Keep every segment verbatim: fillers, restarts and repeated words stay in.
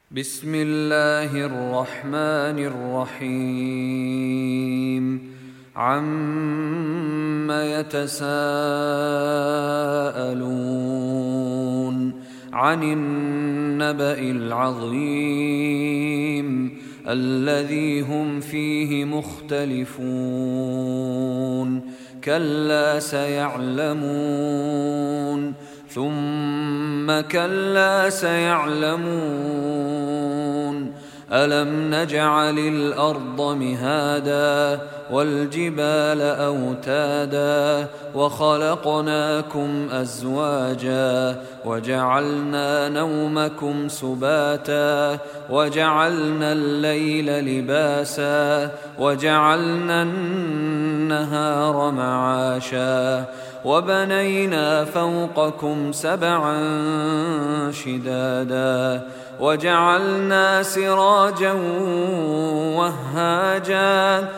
بسم الله الرحمن الرحيم عم يتساءلون عن النبأ العظيم الذي هم فيه مختلفون كلا سيعلمون ثم كلا سيعلمون ألم نجعل الأرض مهادا والجبال أوتادا وخلقناكم أزواجا وجعلنا نومكم سباتا وجعلنا الليل لباسا وجعلنا النهار معاشا وبنينا فوقكم سبعا شدادا وجعلنا سراجا وهاجا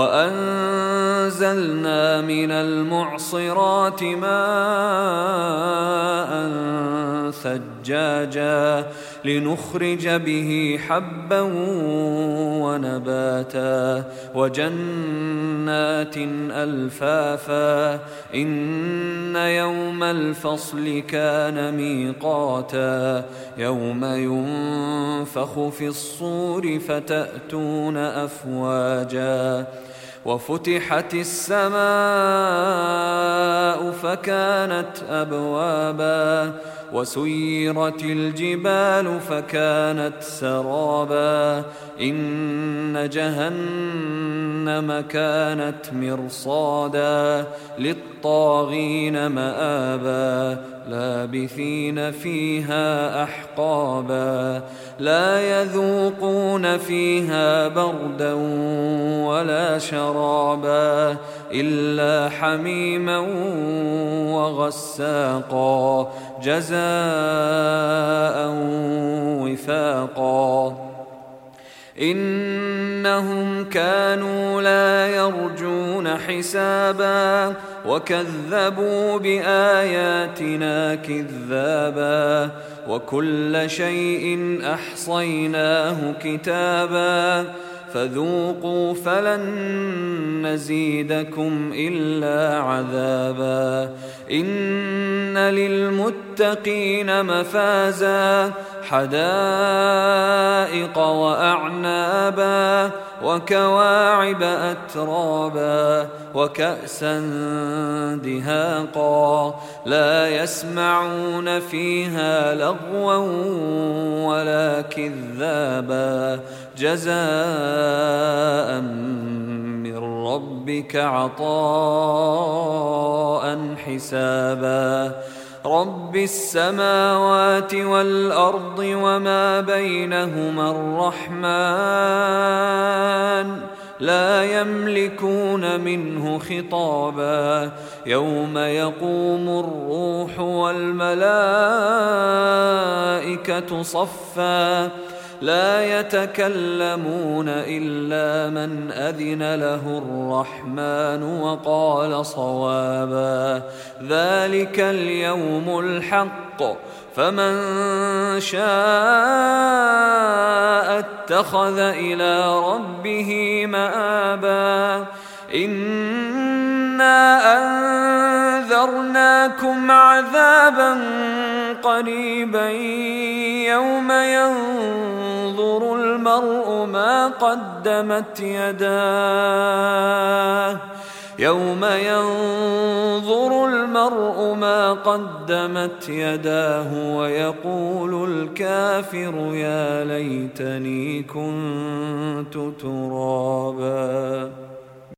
وأنزلنا من المعصرات ماء ثجاجا لنخرج به حبا ونباتا وجنات ألفافا إن يوم الفصل كان ميقاتا يوم ينفخ في الصور فتأتون أفواجا وفتحت السماء فكانت أبوابا وسيرت الجبال فكانت سرابا إن جهنم كانت مرصادا للطاغين مآبا لابثين فيها أحقابا لا يذوقون فيها بردا ولا شرابا إلا حميما وغساقا جزاء وفاقا إنهم كانوا لا يرجون حسابا وكذبوا بآياتنا كذابا وكل شيء أحصيناه كتابا فذوقوا فلن نزيدكم إلا عذابا إن للمتقين مفازا حدائق وأعنابا وكواعب أترابا وكأسا دهاقا لا يسمعون فيها لغوا ولا كذابا جزاء من ربك عطاء حسابا رب السماوات والأرض وما بينهما الرحمن لا يملكون منه خطابا يوم يقوم الروح والملائكة صفا لا يتكلمون إلا من أذن له الرحمن وقال صوابا ذلك اليوم الحق فمن شاء اتخذ إلى ربه مآبا إنا أنذرناكم عذابا قريبا يوم ينظر المرء ما قدمت يداه يوم ينظر المرء ما قدمت يداه ويقول الكافر يا ليتني كنت ترابا.